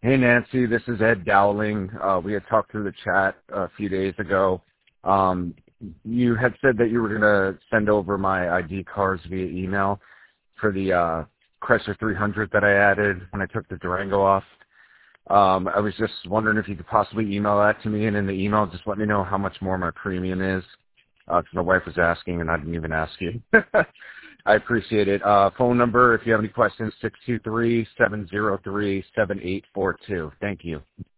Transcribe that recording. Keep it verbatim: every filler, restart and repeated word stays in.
Hey, Nancy, this is Ed Dowling. Uh, we had talked through the chat a few days ago. Um, you had said that you were going to send over my I D cards via email for the uh, Chrysler three hundred that I added when I took the Durango off. Um, I was just wondering if you could possibly email that to me, and in the email, just let me know how much more my premium is, because uh, my wife was asking, and I didn't even ask you. I appreciate it. Uh, phone number, if you have any questions, six two three, seven zero three, seven eight four two. Thank you.